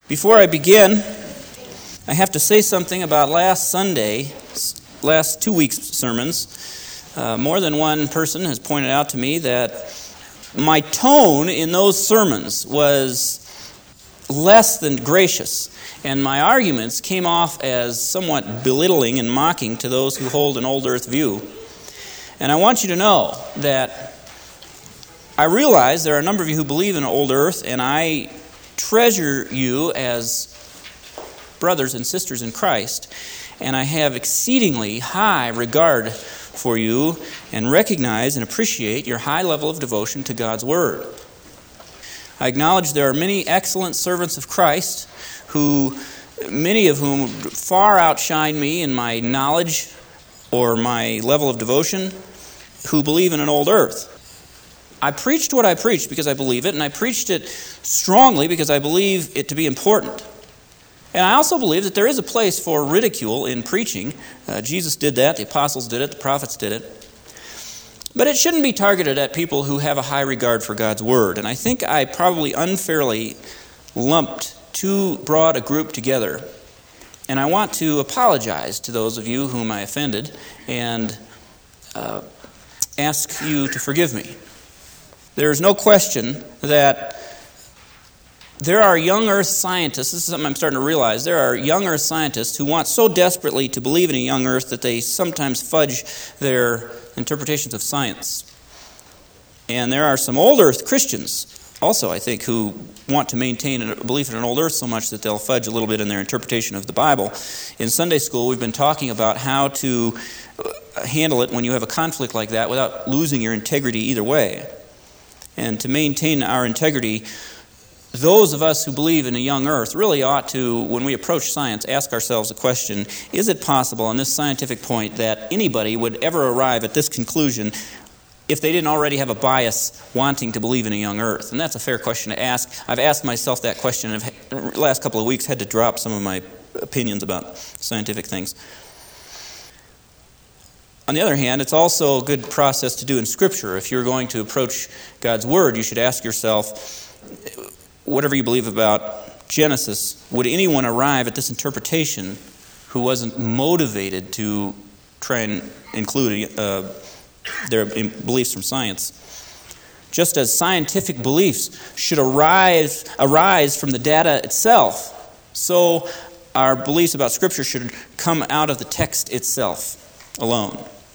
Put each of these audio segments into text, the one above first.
Before I begin, I have to say something about last 2 weeks' sermons. More than one person has pointed out to me that my tone in those sermons was less than gracious, and my arguments came off as somewhat belittling and mocking to those who hold an old earth view. And I want you to know that I realize there are a number of you who believe in old earth, and I treasure you as brothers and sisters in Christ, and I have exceedingly high regard for you and recognize and appreciate your high level of devotion to God's Word. I acknowledge there are many excellent servants of Christ many of whom far outshine me in my knowledge or my level of devotion, who believe in an old earth. I preached what I preached because I believe it, and I preached it strongly because I believe it to be important. And I also believe that there is a place for ridicule in preaching. Jesus did that, the apostles did it, the prophets did it. But it shouldn't be targeted at people who have a high regard for God's Word. And I think I probably unfairly lumped too broad a group together. And I want to apologize to those of you whom I offended and ask you to forgive me. There is no question that there are young earth scientists, this is something I'm starting to realize, there are young earth scientists who want so desperately to believe in a young earth that they sometimes fudge their interpretations of science. And there are some old earth Christians also, I think, who want to maintain a belief in an old earth so much that they'll fudge a little bit in their interpretation of the Bible. In Sunday school, we've been talking about how to handle it when you have a conflict like that without losing your integrity either way. And to maintain our integrity, those of us who believe in a young earth really ought to, when we approach science, ask ourselves the question, is it possible on this scientific point that anybody would ever arrive at this conclusion if they didn't already have a bias wanting to believe in a young earth? And that's a fair question to ask. I've asked myself that question, and the last couple of weeks had to drop some of my opinions about scientific things. On the other hand, it's also a good process to do in Scripture. If you're going to approach God's Word, you should ask yourself, whatever you believe about Genesis, would anyone arrive at this interpretation who wasn't motivated to try and include their beliefs from science? Just as scientific beliefs should arise from the data itself, so our beliefs about Scripture should come out of the text itself alone.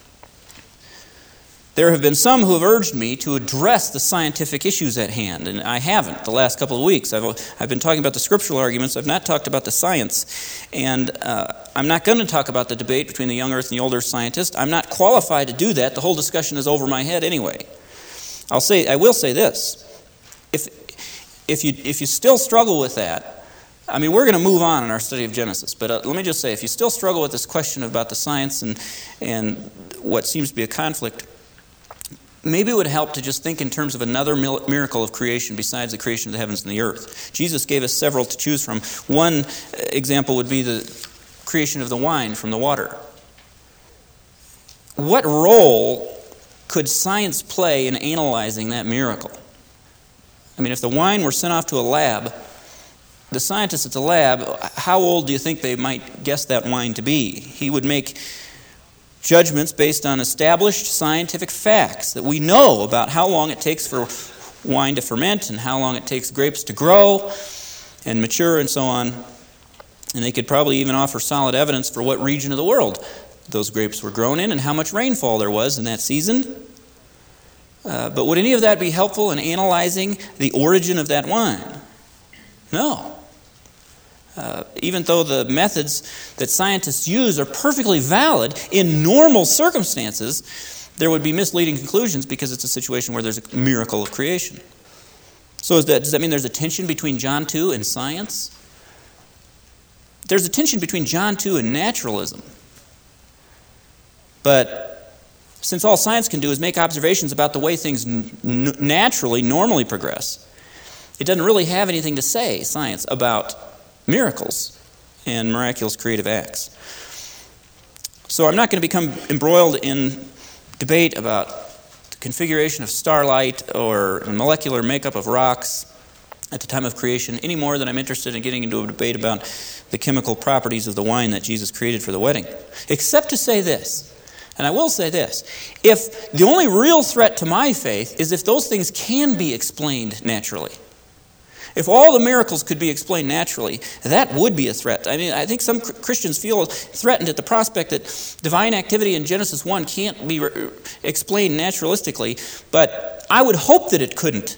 There have been some who have urged me to address the scientific issues at hand, and I haven't the last couple of weeks. I've been talking about the scriptural arguments. I've not talked about the science, and I'm not going to talk about the debate between the young earth and the old earth scientist. I'm not qualified to do that. The whole discussion is over my head anyway. I will say this: if you still struggle with that, I mean, we're going to move on in our study of Genesis. But let me just say, if you still struggle with this question about the science and what seems to be a conflict, maybe it would help to just think in terms of another miracle of creation besides the creation of the heavens and the earth. Jesus gave us several to choose from. One example would be the creation of the wine from the water. What role could science play in analyzing that miracle? I mean, if the wine were sent off to a lab, the scientists at the lab, how old do you think they might guess that wine to be? He would make judgments based on established scientific facts that we know about how long it takes for wine to ferment and how long it takes grapes to grow and mature and so on. And they could probably even offer solid evidence for what region of the world those grapes were grown in and how much rainfall there was in that season. But would any of that be helpful in analyzing the origin of that wine? No. Even though the methods that scientists use are perfectly valid in normal circumstances, there would be misleading conclusions because it's a situation where there's a miracle of creation. So does that mean there's a tension between John 2 and science? There's a tension between John 2 and naturalism. But since all science can do is make observations about the way things normally progress, it doesn't really have anything to say, science, about miracles and miraculous creative acts. So I'm not going to become embroiled in debate about the configuration of starlight or molecular makeup of rocks. at the time of creation, any more than I'm interested in getting into a debate about the chemical properties of the wine that Jesus created for the wedding. Except to say this, and I will say this, if the only real threat to my faith is if those things can be explained naturally. If all the miracles could be explained naturally, that would be a threat. I mean, I think some Christians feel threatened at the prospect that divine activity in Genesis 1 can't be explained naturalistically, but I would hope that it couldn't.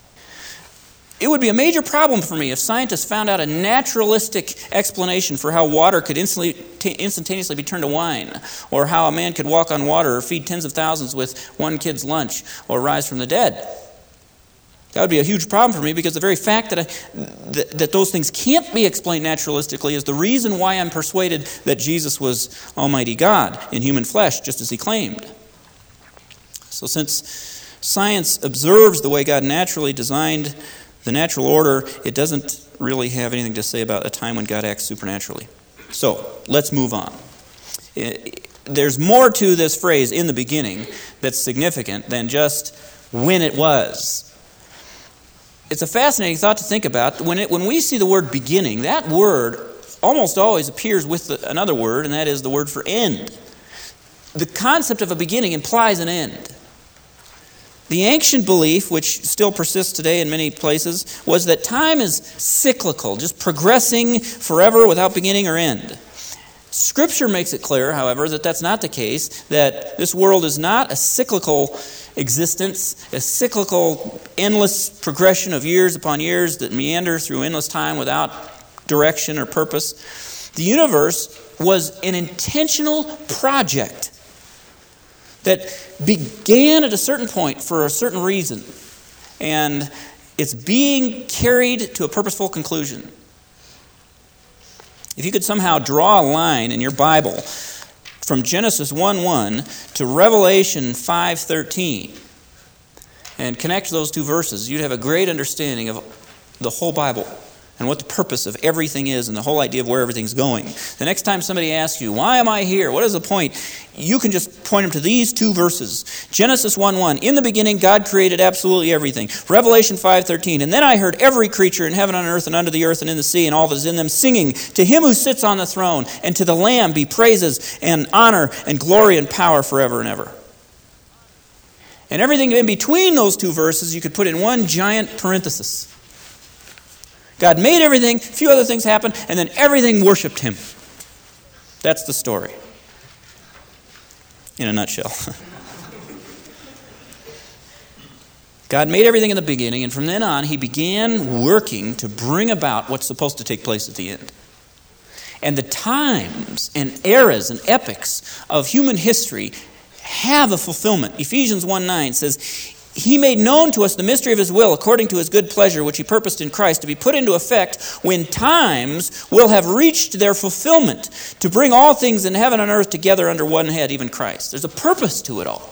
It would be a major problem for me if scientists found out a naturalistic explanation for how water could instantaneously be turned to wine, or how a man could walk on water, or feed tens of thousands with one kid's lunch, or rise from the dead. That would be a huge problem for me, because the very fact that those things can't be explained naturalistically is the reason why I'm persuaded that Jesus was Almighty God in human flesh, just as he claimed. So since science observes the way God naturally designed the natural order, it doesn't really have anything to say about a time when God acts supernaturally. So, let's move on. There's more to this phrase, in the beginning, that's significant than just when it was. It's a fascinating thought to think about. When we see the word beginning, that word almost always appears with another word, and that is the word for end. The concept of a beginning implies an end. The ancient belief, which still persists today in many places, was that time is cyclical, just progressing forever without beginning or end. Scripture makes it clear, however, that that's not the case, that this world is not a cyclical existence, a cyclical, endless progression of years upon years that meander through endless time without direction or purpose. The universe was an intentional project that began at a certain point for a certain reason, and it's being carried to a purposeful conclusion. If you could somehow draw a line in your Bible from Genesis 1:1 to Revelation 5:13 and connect those two verses, you'd have a great understanding of the whole Bible and what the purpose of everything is and the whole idea of where everything's going. The next time somebody asks you, why am I here? What is the point? You can just point them to these two verses. Genesis 1:1, in the beginning God created absolutely everything. Revelation 5:13, and then I heard every creature in heaven and earth and under the earth and in the sea and all that is in them singing, to him who sits on the throne and to the Lamb be praises and honor and glory and power forever and ever. And everything in between those two verses you could put in one giant parenthesis. God made everything, a few other things happened, and then everything worshipped him. That's the story, in a nutshell. God made everything in the beginning, and from then on, he began working to bring about what's supposed to take place at the end. And the times and eras and epochs of human history have a fulfillment. Ephesians 1:9 says, he made known to us the mystery of his will according to his good pleasure, which he purposed in Christ to be put into effect when times will have reached their fulfillment, to bring all things in heaven and earth together under one head, even Christ. There's a purpose to it all.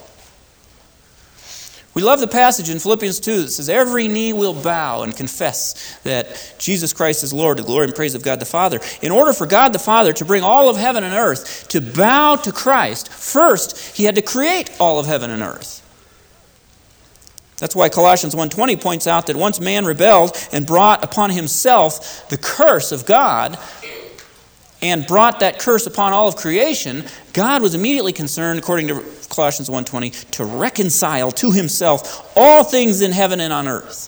We love the passage in Philippians 2 that says, every knee will bow and confess that Jesus Christ is Lord, to the glory and praise of God the Father. In order for God the Father to bring all of heaven and earth to bow to Christ, first he had to create all of heaven and earth. That's why Colossians 1:20 points out that once man rebelled and brought upon himself the curse of God and brought that curse upon all of creation, God was immediately concerned, according to Colossians 1:20, to reconcile to himself all things in heaven and on earth.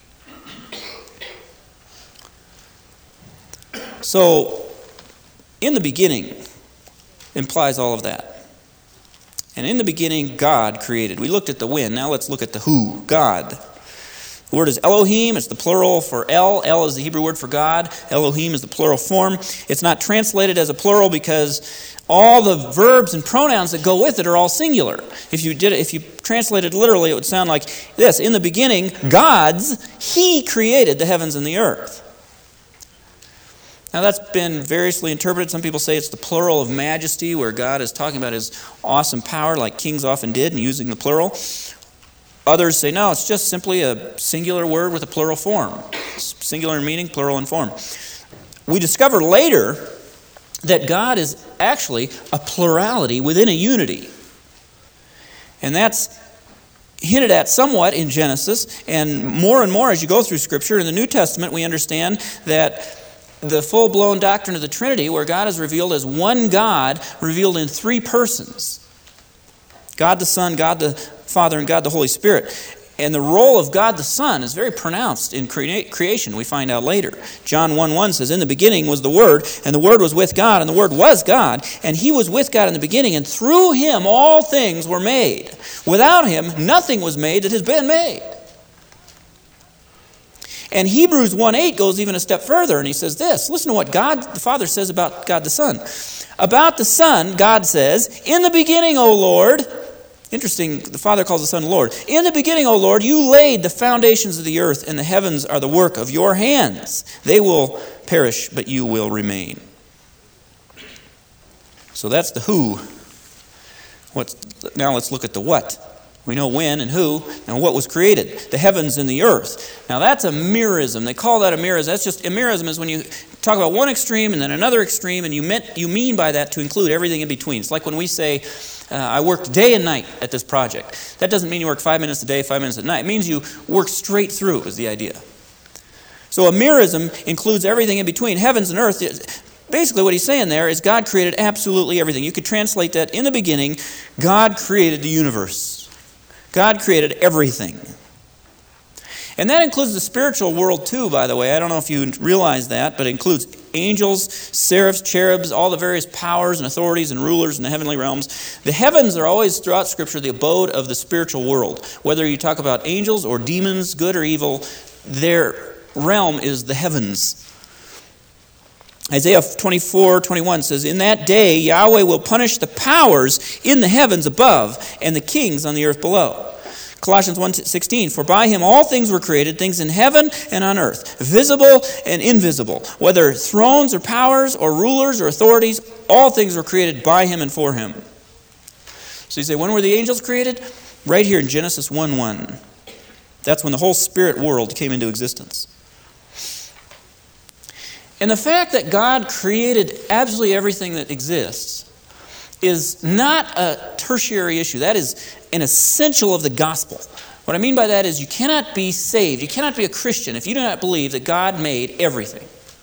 So, in the beginning implies all of that. And in the beginning, God created. We looked at the when. Now let's look at the who. God. The word is Elohim. It's the plural for El. El is the Hebrew word for God. Elohim is the plural form. It's not translated as a plural because all the verbs and pronouns that go with it are all singular. If you translated literally, it would sound like this. In the beginning, he created the heavens and the earth. Now that's been variously interpreted. Some people say it's the plural of majesty, where God is talking about his awesome power like kings often did and using the plural. Others say no, it's just simply a singular word with a plural form. Singular in meaning, plural in form. We discover later that God is actually a plurality within a unity. And that's hinted at somewhat in Genesis, and more as you go through Scripture. In the New Testament, we understand that the full-blown doctrine of the Trinity, where God is revealed as one God, revealed in three persons. God the Son, God the Father, and God the Holy Spirit. And the role of God the Son is very pronounced in creation, we find out later. John 1:1 says, "In the beginning was the Word, and the Word was with God, and the Word was God, and He was with God in the beginning, and through Him all things were made. Without Him, nothing was made that has been made." And Hebrews 1:8 goes even a step further, and he says this. Listen to what God the Father says about God the Son. About the Son, God says, "In the beginning, O Lord," interesting, the Father calls the Son Lord. "In the beginning, O Lord, you laid the foundations of the earth, and the heavens are the work of your hands. They will perish, but you will remain." So that's the who. Now let's look at the what. We know when and who, and what was created, the heavens and the earth. Now that's a merism. They call that a merism. That's just, a merism is when you talk about one extreme and then another extreme, and you mean by that to include everything in between. It's like when we say, I worked day and night at this project. That doesn't mean you work 5 minutes a day, 5 minutes at night. It means you work straight through, is the idea. So a merism includes everything in between, heavens and earth. Basically what he's saying there is God created absolutely everything. You could translate that, in the beginning, God created the universe. God created everything. And that includes the spiritual world too, by the way. I don't know if you realize that, but it includes angels, seraphs, cherubs, all the various powers and authorities and rulers in the heavenly realms. The heavens are always, throughout Scripture, the abode of the spiritual world. Whether you talk about angels or demons, good or evil, their realm is the heavens. Isaiah 24:21 says, "In that day Yahweh will punish the powers in the heavens above and the kings on the earth below." Colossians 1:16, "For by him all things were created, things in heaven and on earth, visible and invisible, whether thrones or powers or rulers or authorities, all things were created by him and for him." So you say, when were the angels created? Right here in Genesis 1:1. That's when the whole spirit world came into existence. And the fact that God created absolutely everything that exists is not a tertiary issue. That is an essential of the gospel. What I mean by that is you cannot be saved, you cannot be a Christian if you do not believe that God made everything.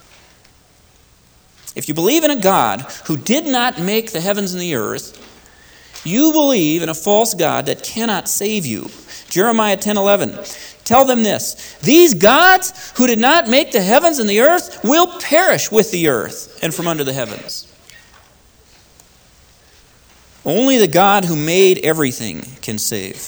If you believe in a God who did not make the heavens and the earth, you believe in a false God that cannot save you. Jeremiah 10:11. "Tell them this, these gods who did not make the heavens and the earth will perish with the earth and from under the heavens." Only the God who made everything can save.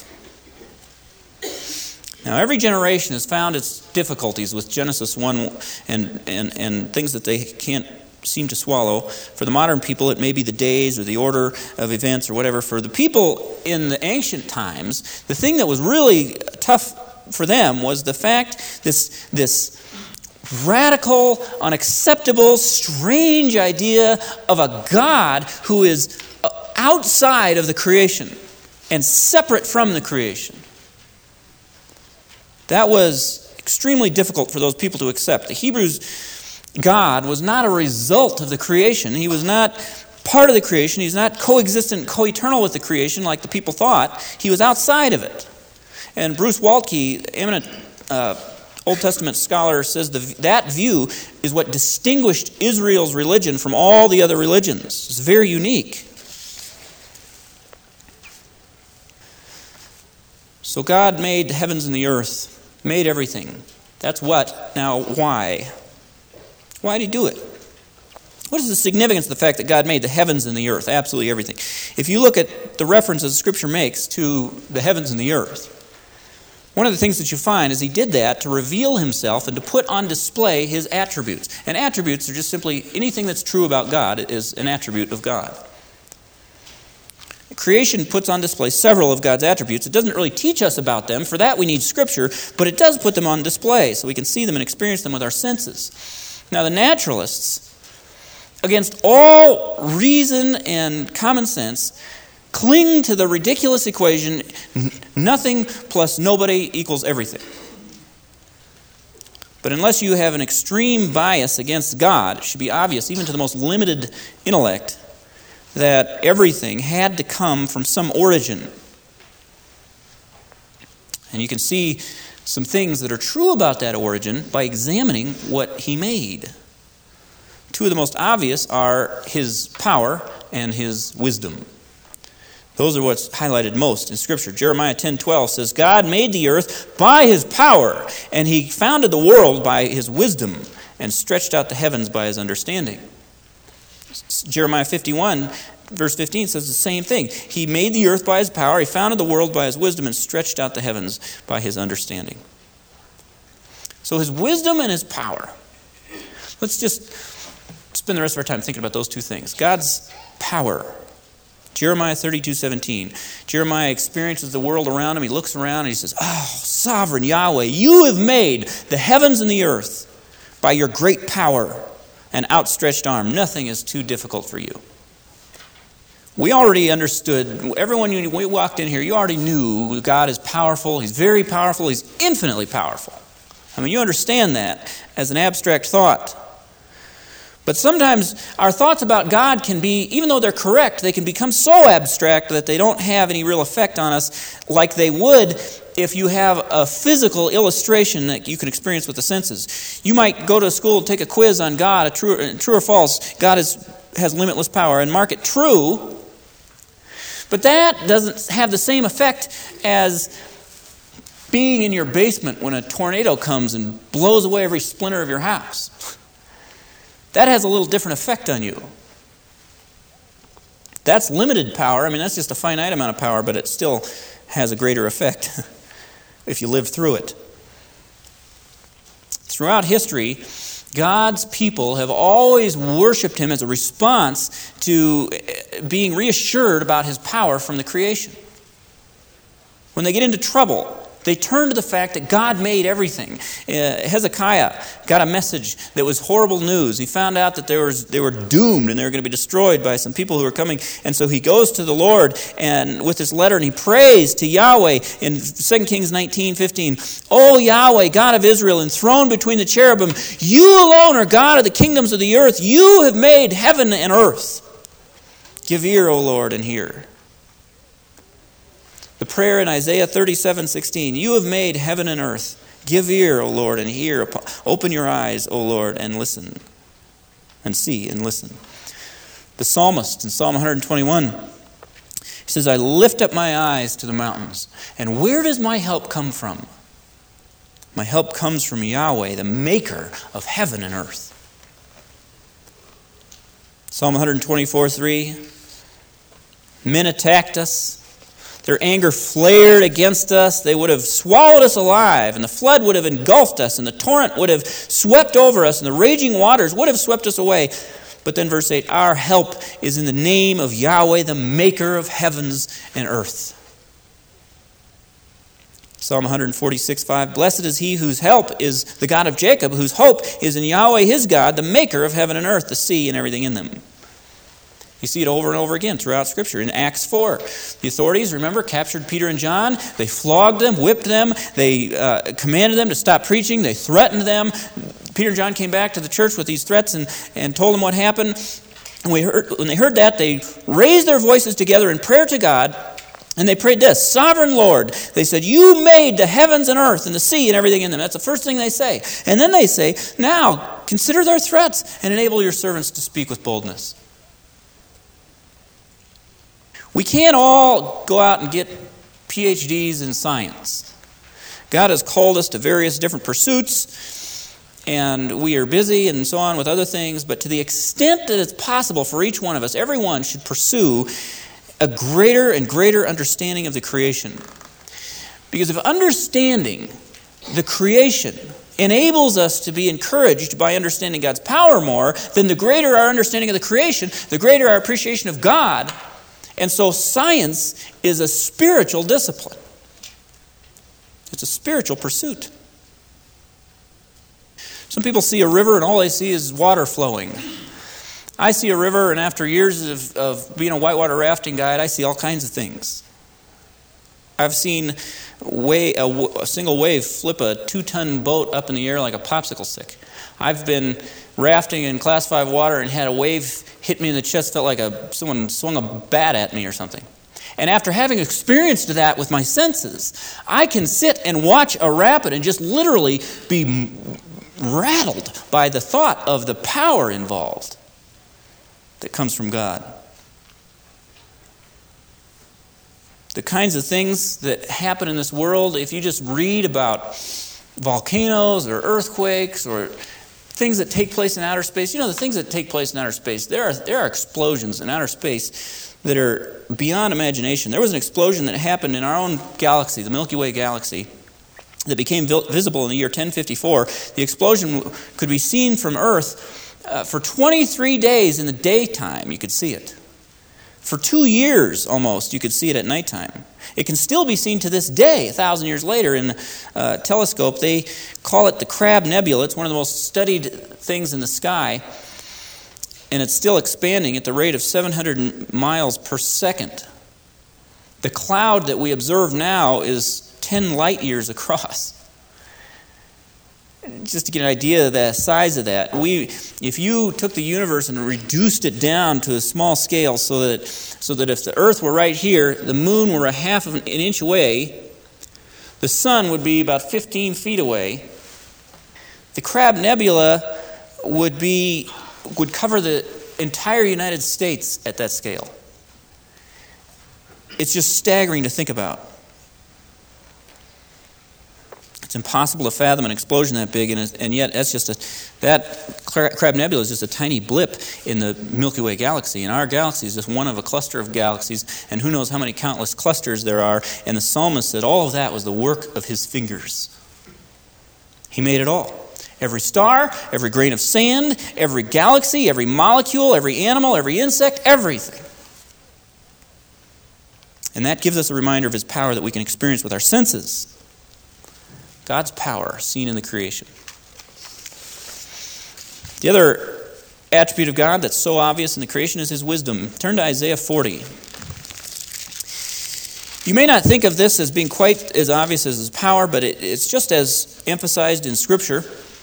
Now, every generation has found its difficulties with Genesis 1 and things that they can't seem to swallow. For the modern people, it may be the days or the order of events or whatever. For the people in the ancient times, the thing that was really tough for them was the fact, this radical, unacceptable, strange idea of a God who is outside of the creation and separate from the creation. That was extremely difficult for those people to accept. The Hebrews' God was not a result of the creation. He was not part of the creation. He's not coexistent, co-eternal with the creation like the people thought. He was outside of it. And Bruce Waltke, eminent Old Testament scholar, says that view is what distinguished Israel's religion from all the other religions. It's very unique. So God made the heavens and the earth, made everything. That's what. Now, why? Why did he do it? What is the significance of the fact that God made the heavens and the earth, absolutely everything? If you look at the references Scripture makes to the heavens and the earth, one of the things that you find is he did that to reveal himself and to put on display his attributes. And attributes are just simply anything that's true about God is an attribute of God. Creation puts on display several of God's attributes. It doesn't really teach us about them. For that we need Scripture, but it does put them on display so we can see them and experience them with our senses. Now the naturalists, against all reason and common sense, cling to the ridiculous equation, nothing plus nobody equals everything. But unless you have an extreme bias against God, it should be obvious, even to the most limited intellect, that everything had to come from some origin. And you can see some things that are true about that origin by examining what he made. Two of the most obvious are his power and his wisdom. Those are what's highlighted most in Scripture. Jeremiah 10:12 says, God made the earth by his power, and he founded the world by his wisdom, and stretched out the heavens by his understanding. Jeremiah 51, verse 15 says the same thing. He made the earth by his power, he founded the world by his wisdom, and stretched out the heavens by his understanding. So his wisdom and his power. Let's just spend the rest of our time thinking about those two things. God's power. Jeremiah 32:17. Jeremiah experiences the world around him. He looks around and he says, oh, sovereign Yahweh, you have made the heavens and the earth by your great power and outstretched arm. Nothing is too difficult for you. We already understood, everyone, when we walked in here, you already knew God is powerful. He's very powerful. He's infinitely powerful. I mean, you understand that as an abstract thought. But sometimes our thoughts about God can be, even though they're correct, they can become so abstract that they don't have any real effect on us like they would if you have a physical illustration that you can experience with the senses. You might go to school and take a quiz on God, true or false. God has limitless power, and mark it true. But that doesn't have the same effect as being in your basement when a tornado comes and blows away every splinter of your house. That has a little different effect on you. That's limited power. I mean, that's just a finite amount of power, but it still has a greater effect if you live through it. Throughout history, God's people have always worshipped him as a response to being reassured about his power from the creation. When they get into trouble, they turn to the fact that God made everything. Hezekiah got a message that was horrible news. He found out that they were doomed and they were going to be destroyed by some people who were coming. And so he goes to the Lord and with this letter and he prays to Yahweh in 2 Kings 19:15. O Yahweh, God of Israel, enthroned between the cherubim, you alone are God of the kingdoms of the earth. You have made heaven and earth. Give ear, O Lord, and hear. The prayer in Isaiah 37:16, you have made heaven and earth. Give ear, O Lord, and hear. Open your eyes, O Lord, and listen. And see and listen. The psalmist in Psalm 121, he says, I lift up my eyes to the mountains. And where does my help come from? My help comes from Yahweh, the maker of heaven and earth. Psalm 124:3, men attacked us. Their anger flared against us. They would have swallowed us alive, and the flood would have engulfed us, and the torrent would have swept over us, and the raging waters would have swept us away. But then verse 8, our help is in the name of Yahweh, the maker of heavens and earth. Psalm 146:5, blessed is he whose help is the God of Jacob, whose hope is in Yahweh his God, the maker of heaven and earth, the sea and everything in them. You see it over and over again throughout Scripture. In Acts 4, the authorities, remember, captured Peter and John. They flogged them, whipped them. They commanded them to stop preaching. They threatened them. Peter and John came back to the church with these threats and told them what happened. And when they heard that, they raised their voices together in prayer to God. And they prayed this, Sovereign Lord, they said, you made the heavens and earth and the sea and everything in them. That's the first thing they say. And then they say, now consider their threats and enable your servants to speak with boldness. We can't all go out and get PhDs in science. God has called us to various different pursuits, and we are busy and so on with other things, but to the extent that it's possible for each one of us, everyone should pursue a greater and greater understanding of the creation. Because if understanding the creation enables us to be encouraged by understanding God's power more, then the greater our understanding of the creation, the greater our appreciation of God. And so science is a spiritual discipline. It's a spiritual pursuit. Some people see a river and all they see is water flowing. I see a river and after years of being a whitewater rafting guide, I see all kinds of things. I've seen a single wave flip a 2-ton boat up in the air like a popsicle stick. I've been rafting in Class 5 water and had a wave hit me in the chest, felt like someone swung a bat at me or something. And after having experienced that with my senses, I can sit and watch a rapid and just literally be rattled by the thought of the power involved that comes from God. The kinds of things that happen in this world, if you just read about volcanoes or earthquakes or things that take place in outer space, the things that take place in outer space, there are explosions in outer space that are beyond imagination. There was an explosion that happened in our own galaxy, the Milky Way galaxy, that became visible in the year 1054. The explosion could be seen from Earth for 23 days in the daytime. You could see it. For 2 years almost, you could see it at nighttime. It can still be seen to this day, 1,000 years later, in a telescope. They call it the Crab Nebula. It's one of the most studied things in the sky. And it's still expanding at the rate of 700 miles per second. The cloud that we observe now is 10 light years across. Just to get an idea of the size of that, if you took the universe and reduced it down to a small scale so that if the Earth were right here, the moon were a half of an inch away, the sun would be about 15 feet away, the Crab Nebula would cover the entire United States at that scale. It's just staggering to think about. It's impossible to fathom an explosion that big, and yet that Crab Nebula is just a tiny blip in the Milky Way galaxy. And our galaxy is just one of a cluster of galaxies, and who knows how many countless clusters there are. And the psalmist said all of that was the work of his fingers. He made it all. Every star, every grain of sand, every galaxy, every molecule, every animal, every insect, everything. And that gives us a reminder of his power that we can experience with our senses. God's power seen in the creation. The other attribute of God that's so obvious in the creation is his wisdom. Turn to Isaiah 40. You may not think of this as being quite as obvious as his power, but it's just as emphasized in Scripture.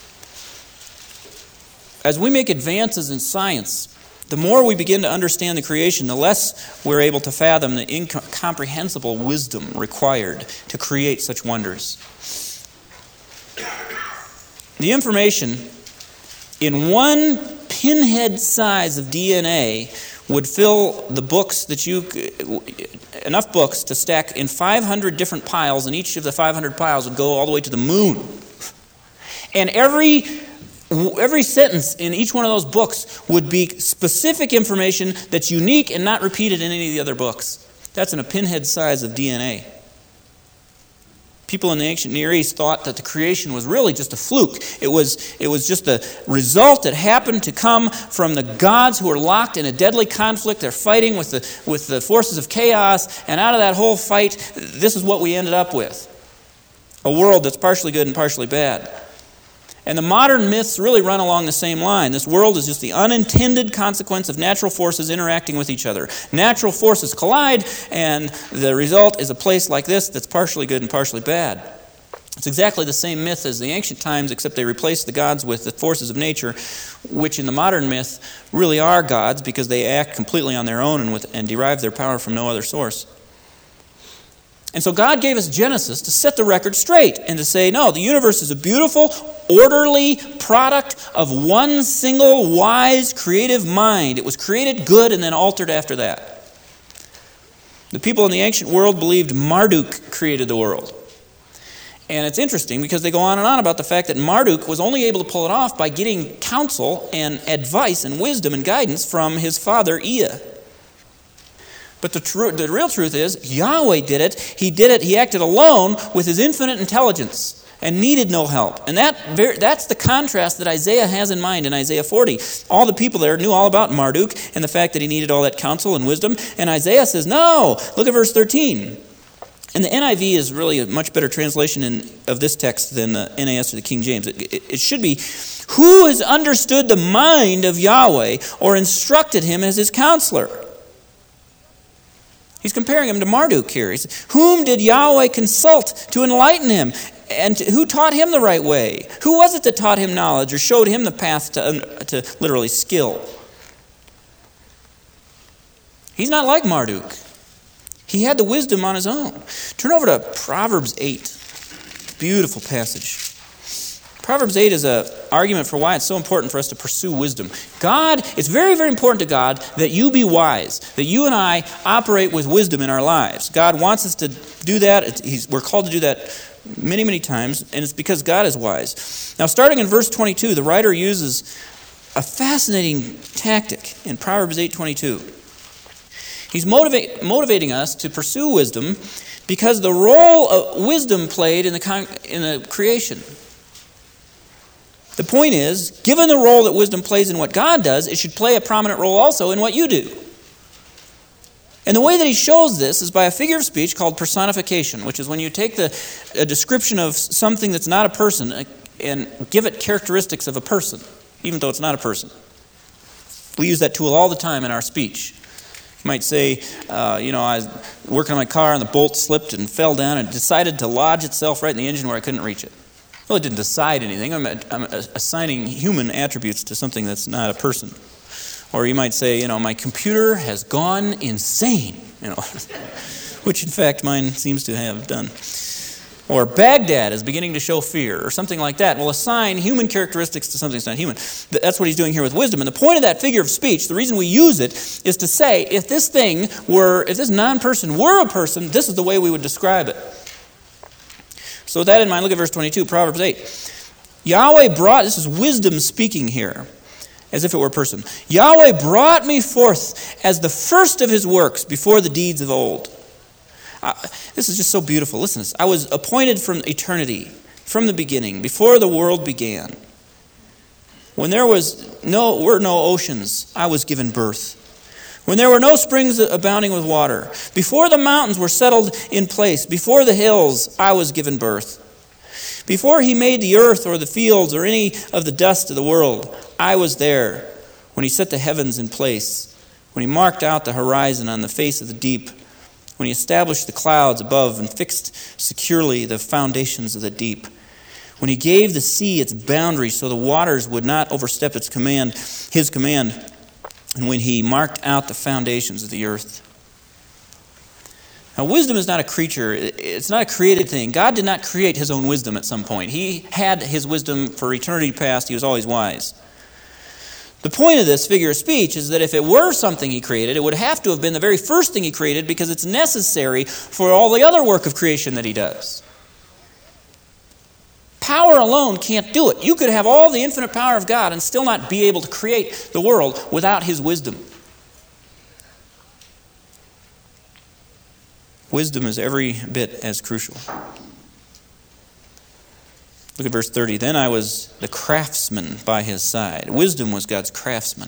As we make advances in science, the more we begin to understand the creation, the less we're able to fathom the incomprehensible wisdom required to create such wonders. The information in one pinhead size of DNA would fill the books enough books to stack in 500 different piles, and each of the 500 piles would go all the way to the moon. And every sentence in each one of those books would be specific information that's unique and not repeated in any of the other books. That's in a pinhead size of DNA. People in the ancient Near East thought that the creation was really just a fluke. It was just a result that happened to come from the gods who were locked in a deadly conflict. They're fighting with the forces of chaos, and out of that whole fight, this is what we ended up with. A world that's partially good and partially bad. And the modern myths really run along the same line. This world is just the unintended consequence of natural forces interacting with each other. Natural forces collide, and the result is a place like this that's partially good and partially bad. It's exactly the same myth as the ancient times, except they replaced the gods with the forces of nature, which in the modern myth really are gods because they act completely on their own and derive their power from no other source. And so God gave us Genesis to set the record straight and to say, no, the universe is a beautiful, orderly product of one single, wise, creative mind. It was created good and then altered after that. The people in the ancient world believed Marduk created the world. And it's interesting because they go on and on about the fact that Marduk was only able to pull it off by getting counsel and advice and wisdom and guidance from his father, Ea. But the real truth is, Yahweh did it. He acted alone with his infinite intelligence and needed no help. And that's the contrast that Isaiah has in mind in Isaiah 40. All the people there knew all about Marduk and the fact that he needed all that counsel and wisdom. And Isaiah says, no, look at verse 13. And the NIV is really a much better translation of this text than the NAS or the King James. It should be, who has understood the mind of Yahweh or instructed him as his counselor? He's comparing him to Marduk here. He says, whom did Yahweh consult to enlighten him? And who taught him the right way? Who was it that taught him knowledge or showed him the path to literally skill? He's not like Marduk. He had the wisdom on his own. Turn over to Proverbs 8. Beautiful passage. Proverbs 8 is an argument for why it's so important for us to pursue wisdom. It's very, very important to God that you be wise, that you and I operate with wisdom in our lives. God wants us to do that. We're called to do that many, many times, and it's because God is wise. Now, starting in verse 22, the writer uses a fascinating tactic in Proverbs 8:22. He's motivating us to pursue wisdom because the role of wisdom played in the creation. The point is, given the role that wisdom plays in what God does, it should play a prominent role also in what you do. And the way that he shows this is by a figure of speech called personification, which is when you take a description of something that's not a person and give it characteristics of a person, even though it's not a person. We use that tool all the time in our speech. You might say, I was working on my car and the bolt slipped and fell down and decided to lodge itself right in the engine where I couldn't reach it. Well, it didn't decide anything. I'm assigning human attributes to something that's not a person. Or you might say, my computer has gone insane, which in fact mine seems to have done. Or Baghdad is beginning to show fear, or something like that. We'll assign human characteristics to something that's not human. That's what he's doing here with wisdom. And the point of that figure of speech, the reason we use it, is to say, if this non-person were a person, this is the way we would describe it. So with that in mind, look at verse 22, Proverbs 8. This is wisdom speaking here, as if it were a person. Yahweh brought me forth as the first of his works before the deeds of old. This is just so beautiful. Listen to this. I was appointed from eternity, from the beginning, before the world began. When there were no oceans, I was given birth. When there were no springs abounding with water, before the mountains were settled in place, before the hills, I was given birth. Before he made the earth or the fields or any of the dust of the world, I was there. When he set the heavens in place, when he marked out the horizon on the face of the deep, when he established the clouds above and fixed securely the foundations of the deep, when he gave the sea its boundaries so the waters would not overstep his command, and when he marked out the foundations of the earth. Now, wisdom is not a creature. It's not a created thing. God did not create his own wisdom at some point. He had his wisdom for eternity past. He was always wise. The point of this figure of speech is that if it were something he created, it would have to have been the very first thing he created because it's necessary for all the other work of creation that he does. Power alone can't do it. You could have all the infinite power of God and still not be able to create the world without his wisdom. Wisdom is every bit as crucial. Look at verse 30. Then I was the craftsman by his side. Wisdom was God's craftsman.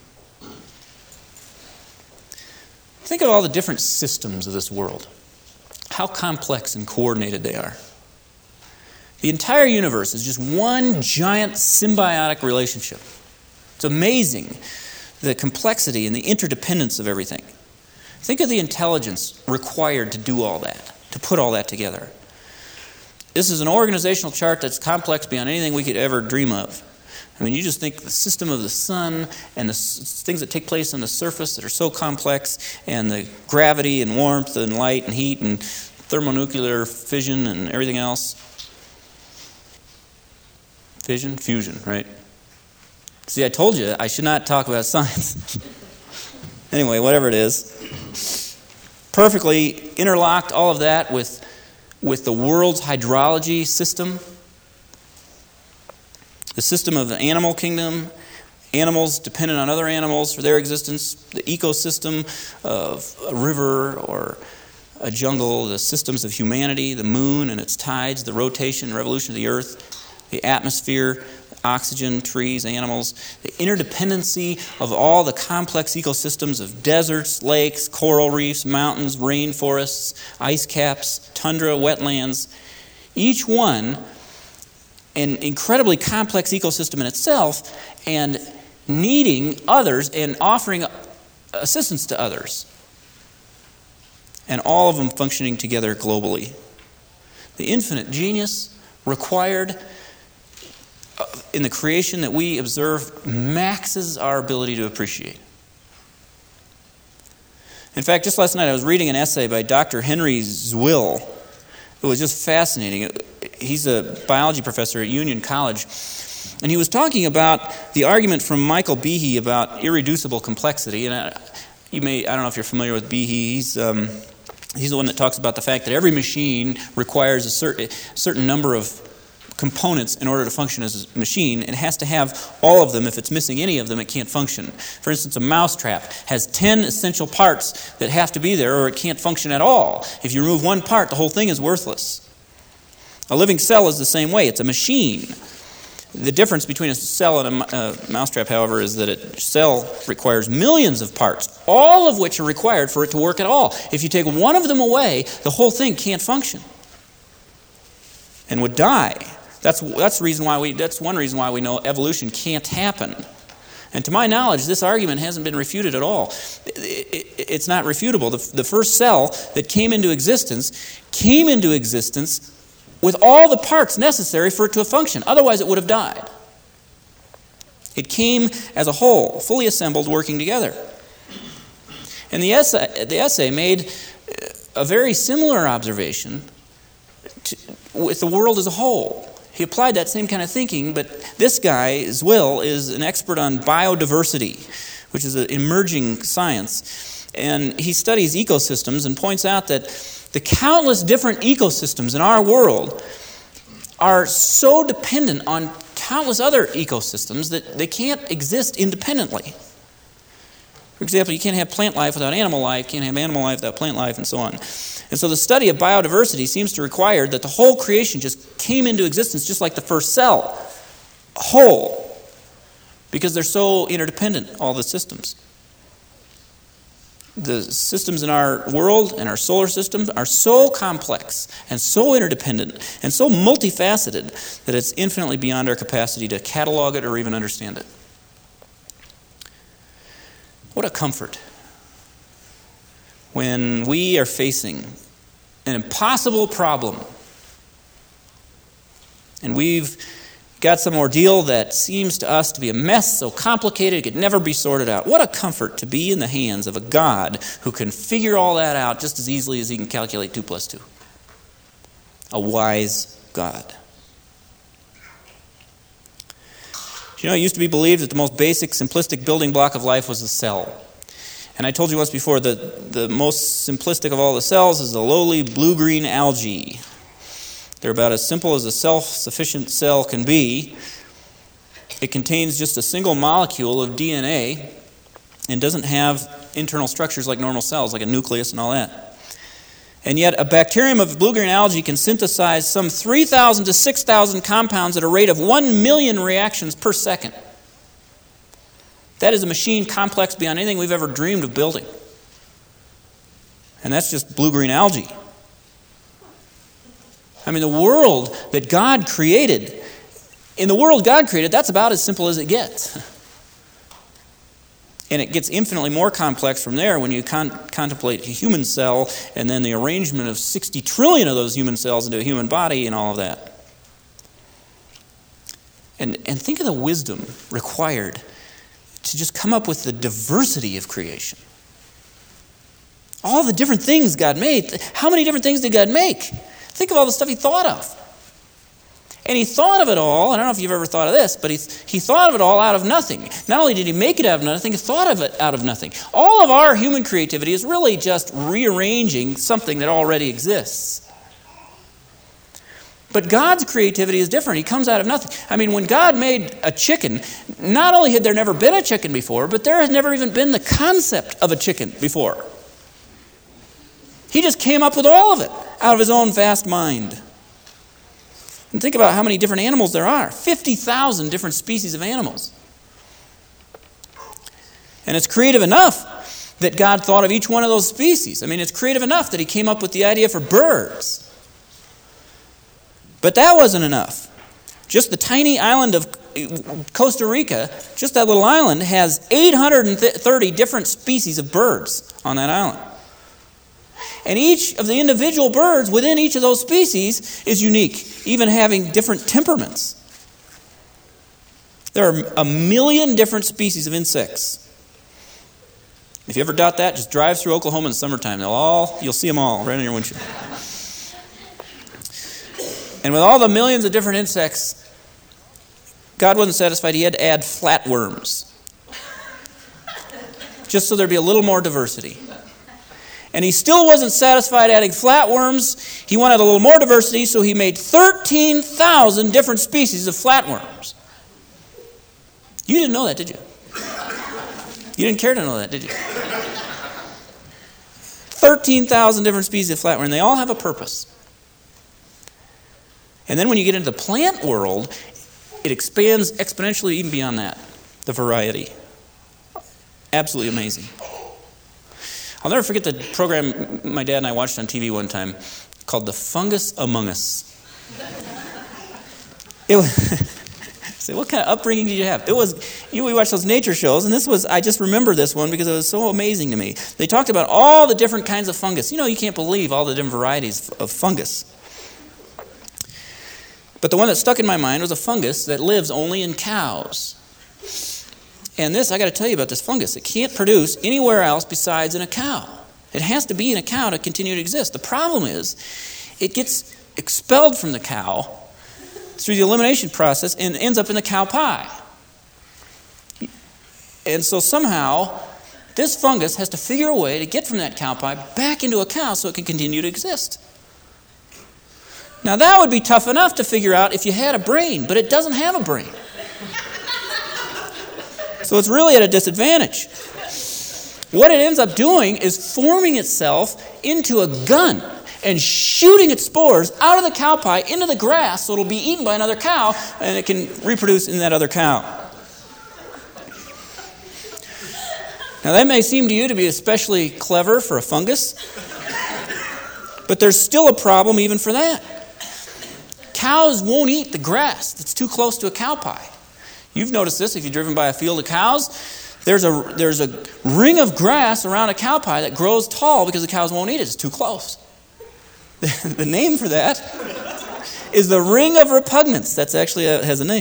Think of all the different systems of this world. How complex and coordinated they are. The entire universe is just one giant symbiotic relationship. It's amazing, the complexity and the interdependence of everything. Think of the intelligence required to do all that, to put all that together. This is an organizational chart that's complex beyond anything we could ever dream of. I mean, you just think the system of the sun and the things that take place on the surface that are so complex, and the gravity and warmth and light and heat and thermonuclear fission and everything else. Fusion, right? See, I told you I should not talk about science. Anyway, whatever it is. Perfectly interlocked, all of that with the world's hydrology system. The system of the animal kingdom. Animals dependent on other animals for their existence. The ecosystem of a river or a jungle. The systems of humanity. The moon and its tides. The rotation and revolution of the earth. The atmosphere, oxygen, trees, animals, the interdependency of all the complex ecosystems of deserts, lakes, coral reefs, mountains, rainforests, ice caps, tundra, wetlands. Each one an incredibly complex ecosystem in itself and needing others and offering assistance to others. And all of them functioning together globally. The infinite genius required in the creation that we observe maxes our ability to appreciate. In fact, just last night I was reading an essay by Dr. Henry Zwill. It was just fascinating. He's a biology professor at Union College, and he was talking about the argument from Michael Behe about irreducible complexity. And I don't know if you're familiar with Behe. He's the one that talks about the fact that every machine requires a certain number of components in order to function as a machine, and it has to have all of them. If it's missing any of them, it can't function. For instance, a mousetrap has 10 essential parts that have to be there, or it can't function at all. If you remove one part, the whole thing is worthless. A living cell is the same way. It's a machine. The difference between a cell and a mousetrap, however, is that a cell requires millions of parts, all of which are required for it to work at all. If you take one of them away, the whole thing can't function and would die. That's one reason why we know evolution can't happen. And to my knowledge, this argument hasn't been refuted at all. It's not refutable. The first cell that came into existence with all the parts necessary for it to function. Otherwise, it would have died. It came as a whole, fully assembled, working together. And the essay made a very similar observation with the world as a whole. He applied that same kind of thinking, but this guy, Zwill, is an expert on biodiversity, which is an emerging science. And he studies ecosystems and points out that the countless different ecosystems in our world are so dependent on countless other ecosystems that they can't exist independently. For example, you can't have plant life without animal life, can't have animal life without plant life, and so on. And so the study of biodiversity seems to require that the whole creation just came into existence just like the first cell, whole, because they're so interdependent, all the systems. The systems in our world and our solar system are so complex and so interdependent and so multifaceted that it's infinitely beyond our capacity to catalog it or even understand it. What a comfort when we are facing an impossible problem and we've got some ordeal that seems to us to be a mess, so complicated it could never be sorted out. What a comfort to be in the hands of a God who can figure all that out just as easily as he can calculate 2 plus 2. A wise God. You know, it used to be believed that the most basic, simplistic building block of life was the cell. And I told you once before that the most simplistic of all the cells is the lowly blue-green algae. They're about as simple as a self-sufficient cell can be. It contains just a single molecule of DNA and doesn't have internal structures like normal cells, like a nucleus and all that. And yet a bacterium of blue-green algae can synthesize some 3,000 to 6,000 compounds at a rate of 1 million reactions per second. That is a machine complex beyond anything we've ever dreamed of building. And that's just blue-green algae. I mean, the world that God created, that's about as simple as it gets. And it gets infinitely more complex from there when you contemplate a human cell and then the arrangement of 60 trillion of those human cells into a human body and all of that. And think of the wisdom required to just come up with the diversity of creation. All the different things God made. How many different things did God make? Think of all the stuff he thought of. And he thought of it all, I don't know if you've ever thought of this, but he thought of it all out of nothing. Not only did he make it out of nothing, he thought of it out of nothing. All of our human creativity is really just rearranging something that already exists. But God's creativity is different. He comes out of nothing. I mean, when God made a chicken, not only had there never been a chicken before, but there had never even been the concept of a chicken before. He just came up with all of it out of his own vast mind. And think about how many different animals there are. 50,000 different species of animals. And it's creative enough that God thought of each one of those species. I mean, it's creative enough that he came up with the idea for birds. But that wasn't enough. Just the tiny island of Costa Rica, just that little island, has 830 different species of birds on that island. And each of the individual birds within each of those species is unique, even having different temperaments. There are 1 million different species of insects. If you ever doubt that, just drive through Oklahoma in the summertime. You'll see them all right on your windshield. And with all the millions of different insects, God wasn't satisfied. He had to add flatworms, just so there'd be a little more diversity. And he still wasn't satisfied adding flatworms. He wanted a little more diversity, so he made 13,000 different species of flatworms. You didn't know that, did you? You didn't care to know that, did you? 13,000 different species of flatworm, and they all have a purpose. And then when you get into the plant world, it expands exponentially even beyond that, the variety. Absolutely amazing. I'll never forget the program my dad and I watched on TV one time called The Fungus Among Us. It was... So what kind of upbringing did you have? We watched those nature shows, and I just remember this one because it was so amazing to me. They talked about all the different kinds of fungus. You can't believe all the different varieties of fungus. But the one that stuck in my mind was a fungus that lives only in cows. And I got to tell you about this fungus. It can't produce anywhere else besides in a cow. It has to be in a cow to continue to exist. The problem is, it gets expelled from the cow through the elimination process and ends up in the cow pie. And so somehow, this fungus has to figure a way to get from that cow pie back into a cow so it can continue to exist. Now that would be tough enough to figure out if you had a brain, but it doesn't have a brain. So it's really at a disadvantage. What it ends up doing is forming itself into a gun and shooting its spores out of the cow pie into the grass so it'll be eaten by another cow and it can reproduce in that other cow. Now that may seem to you to be especially clever for a fungus, but there's still a problem even for that. Cows won't eat the grass that's too close to a cow pie. You've noticed this if you've driven by a field of cows. There's a ring of grass around a cow pie that grows tall because the cows won't eat it. It's too close. The name for that is the ring of repugnance. That's actually has a name.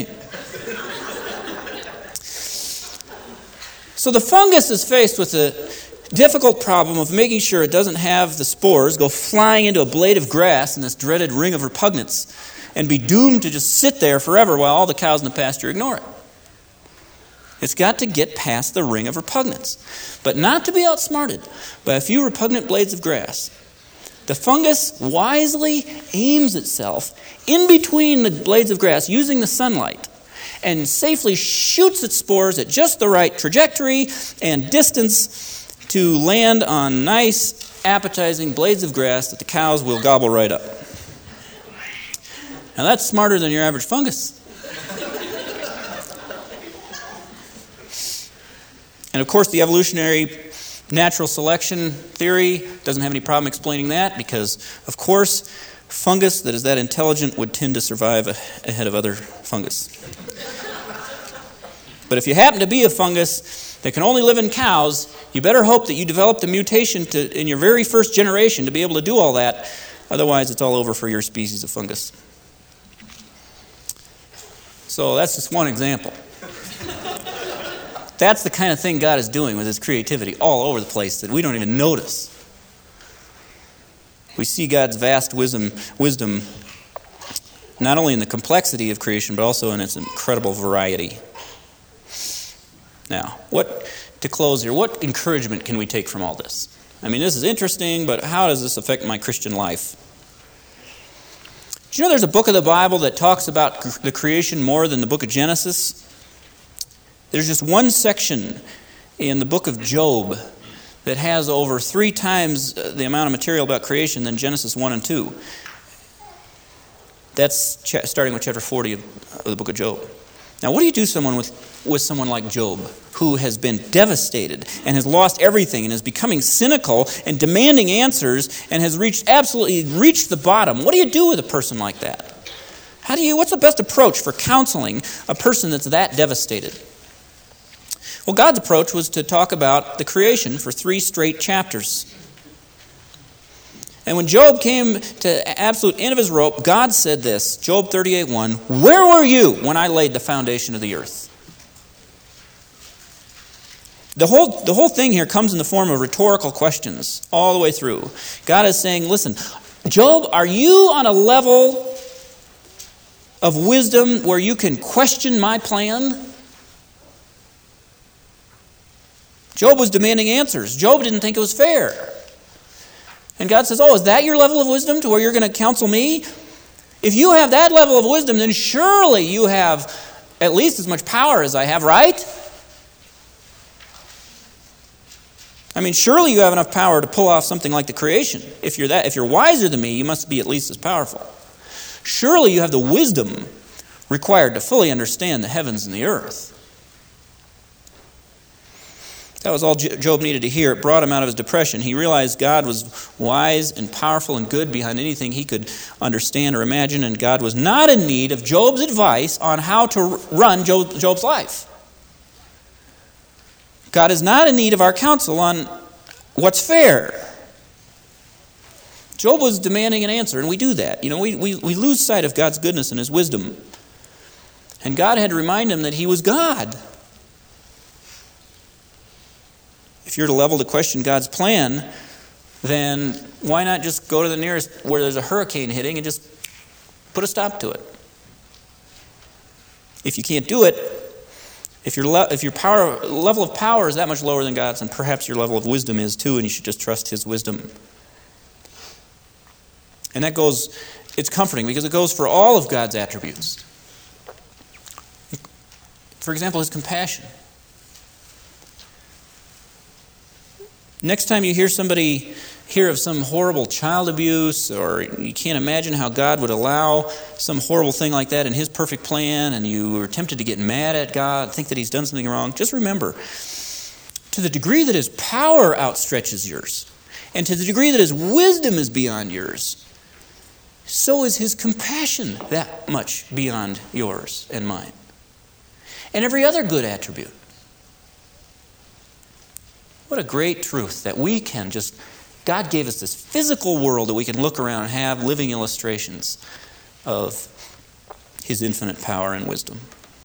So the fungus is faced with the difficult problem of making sure it doesn't have the spores go flying into a blade of grass in this dreaded ring of repugnance and be doomed to just sit there forever while all the cows in the pasture ignore it. It's got to get past the ring of repugnance, but not to be outsmarted by a few repugnant blades of grass. The fungus wisely aims itself in between the blades of grass using the sunlight and safely shoots its spores at just the right trajectory and distance to land on nice, appetizing blades of grass that the cows will gobble right up. Now that's smarter than your average fungus. And of course, the evolutionary natural selection theory doesn't have any problem explaining that because, of course, fungus that is that intelligent would tend to survive ahead of other fungus. But if you happen to be a fungus that can only live in cows, you better hope that you developed a mutation in your very first generation to be able to do all that. Otherwise, it's all over for your species of fungus. So that's just one example. That's the kind of thing God is doing with His creativity all over the place that we don't even notice. We see God's vast wisdom not only in the complexity of creation, but also in its incredible variety. Now, to close here, what encouragement can we take from all this? I mean, this is interesting, but how does this affect my Christian life? Do you know there's a book of the Bible that talks about the creation more than the book of Genesis? There's just one section in the book of Job that has over 3 times the amount of material about creation than Genesis 1 and 2. That's starting with chapter 40 of the book of Job. Now, what do you do with someone like Job, who has been devastated and has lost everything and is becoming cynical and demanding answers and has absolutely reached the bottom? What do you do with a person like that? What's the best approach for counseling a person that's that devastated? Well, God's approach was to talk about the creation for 3 straight chapters. And when Job came to the absolute end of his rope, God said this, Job 38:1, "Where were you when I laid the foundation of the earth?" The whole thing here comes in the form of rhetorical questions all the way through. God is saying, listen, Job, are you on a level of wisdom where you can question my plan? Job was demanding answers. Job didn't think it was fair. And God says, is that your level of wisdom to where you're going to counsel me? If you have that level of wisdom, then surely you have at least as much power as I have, right? I mean, surely you have enough power to pull off something like the creation. If you're wiser than me, you must be at least as powerful. Surely you have the wisdom required to fully understand the heavens and the earth. That was all Job needed to hear. It brought him out of his depression. He realized God was wise and powerful and good beyond anything he could understand or imagine, and God was not in need of Job's advice on how to run Job's life. God is not in need of our counsel on what's fair. Job was demanding an answer, and we do that. We lose sight of God's goodness and his wisdom. And God had to remind him that he was God. If you're at a level to question God's plan, then why not just go to the nearest where there's a hurricane hitting and just put a stop to it? If you can't do it, if your level of power is that much lower than God's, then perhaps your level of wisdom is too, and you should just trust his wisdom. And it's comforting because it goes for all of God's attributes. For example, his compassion. Next time you hear of some horrible child abuse, or you can't imagine how God would allow some horrible thing like that in his perfect plan, and you are tempted to get mad at God, think that he's done something wrong, just remember, to the degree that his power outstretches yours, and to the degree that his wisdom is beyond yours, so is his compassion that much beyond yours and mine. And every other good attribute. What a great truth that we can God gave us this physical world that we can look around and have living illustrations of his infinite power and wisdom.